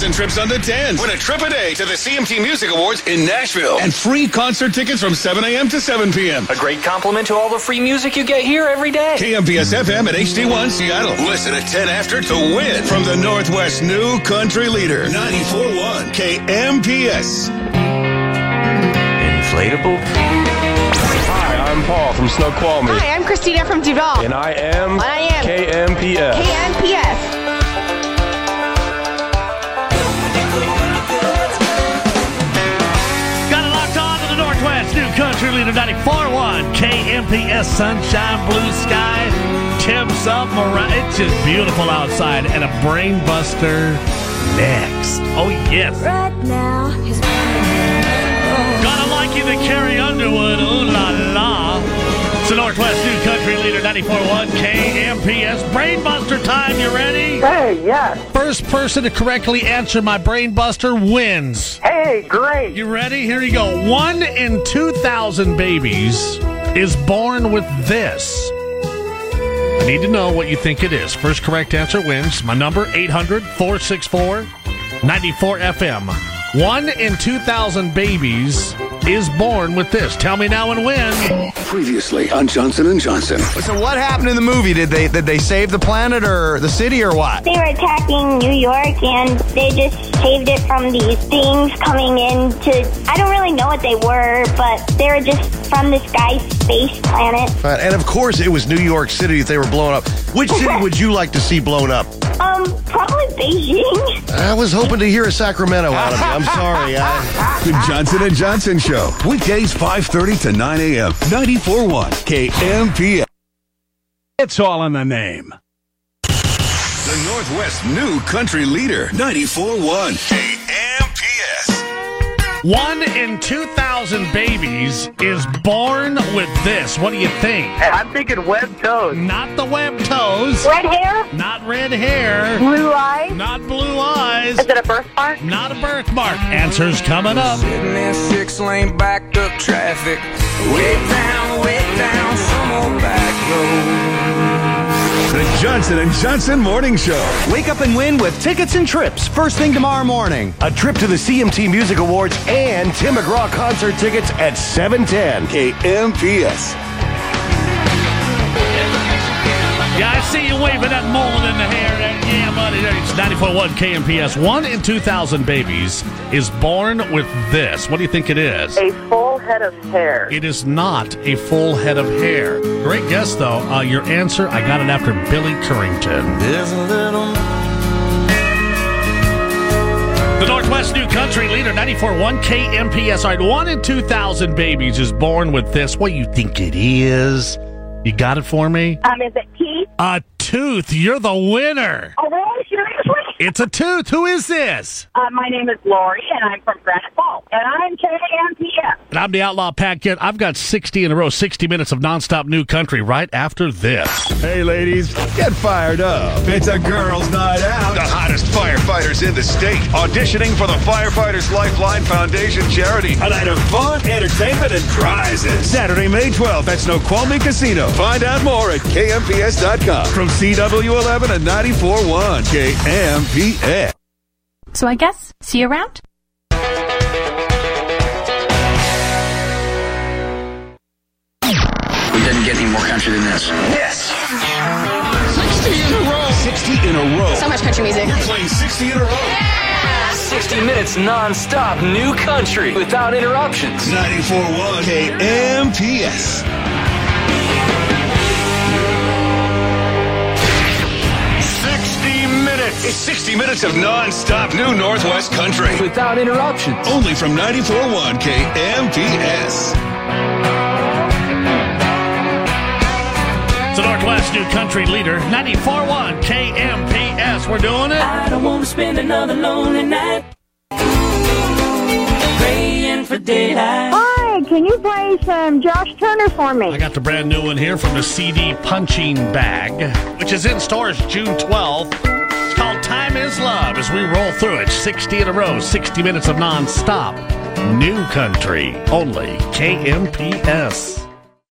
tickets and trips on the 10s. Win a trip a day to the CMT Music Awards in Nashville. And free concert tickets from 7 a.m. to 7 p.m. A great compliment to all the free music you get here every day. KMPS FM at HD1 Seattle. Listen at 10 after to win from the Northwest New Country Leader. 94.1 KMPS. Inflatable. Hi, I'm Paul from Snoqualmie. Hi, I'm Christina from Duval. And I am KMPS. Got it locked on to the Northwest New Country Leader 94.1 KMPS. Sunshine, blue sky, temps up, it's just beautiful outside, and a brain buster next. Oh yes. Right now, his Gonna like you to Carrie Underwood. Ooh la la. It's the Northwest New Country Leader 94.1 KMPS. Brainbuster time. You ready? Hey, yes. First person to correctly answer my Brainbuster wins. Hey, great. You ready? Here you go. 1 in 2,000 babies is born with this. I need to know what you think it is. First correct answer wins. My number, 800-464-94FM. 1 in 2,000 babies is born with this. Tell me now and win. Previously on Johnson & Johnson. So what happened in the movie? Did they save the planet or the city or what? They were attacking New York, and they just saved it from these things coming into... I don't really know what they were, but they were just from this guy's space planet. And of course, it was New York City that they were blowing up. Which city would you like to see blown up? Probably Beijing. I was hoping to hear a Sacramento out of you. I'm sorry. The Johnson & Johnson Show. Weekdays 5:30 to 9 a.m. 94.1 KMPS. It's all in the name. The Northwest New Country Leader. 94.1 KMPS. 1 in 2,000 babies is born with this. What do you think? I'm thinking webbed toes. Not the webbed toes. Red hair? Not red hair. Blue eyes? Not blue eyes. Is it a birthmark? Not a birthmark. Answers coming up. Sitting in 6-lane backed up traffic. Way down, some old back road. The Johnson & Johnson Morning Show. Wake up and win with tickets and trips first thing tomorrow morning. A trip to the CMT Music Awards and Tim McGraw concert tickets at 7:10. KMPS. Yeah, I see you waving that mullet in the hair. Yeah, buddy. It's 94.1 KMPS. 1 in 2,000 babies is born with this. What do you think it is? A full head of hair. It is not a full head of hair. Great guess, though. Your answer, I got it after Billy Currington. There's a little... The Northwest New Country Leader, 94.1 KMPS. All right, 1 in 2,000 babies is born with this. What do you think it is? You got it for me? Is it teeth? A tooth. You're the winner. Oh, really? Seriously? It's a tooth. Who is this? My name is Lori, and I'm from Granite Falls. And I'm KMPS. And I'm the Outlaw Pat Kent. I've got 60 in a row, 60 minutes of nonstop new country right after this. Hey, ladies, get fired up. It's a girls' night out. The hottest firefighters in the state auditioning for the Firefighters Lifeline Foundation charity. A night of fun, entertainment, and prizes. Saturday, May 12th at Snoqualmie Casino. Find out more at KMPS.com. From CW11 and 94.1 KMPS. So I guess, see you around? We didn't get any more country than this. Yes. 60 in a row. 60 in a row. So much country music. You're playing 60 in a row. 60 minutes non-stop new country without interruptions. 94.1 KMPS. 60 minutes. It's 60 minutes of non-stop new Northwest country. Without interruptions. Only from 94.1 KMPS. It's the Northwest New Country Leader, 94.1 KMPS. We're doing it. I don't want to spend another lonely night praying for daylight. Hi, can you play some Josh Turner for me? I got the brand new one here from the CD Punching Bag, which is in stores June 12th. It's called Time Is Love as we roll through it. 60 in a row, 60 minutes of non-stop new country. Only KMPS.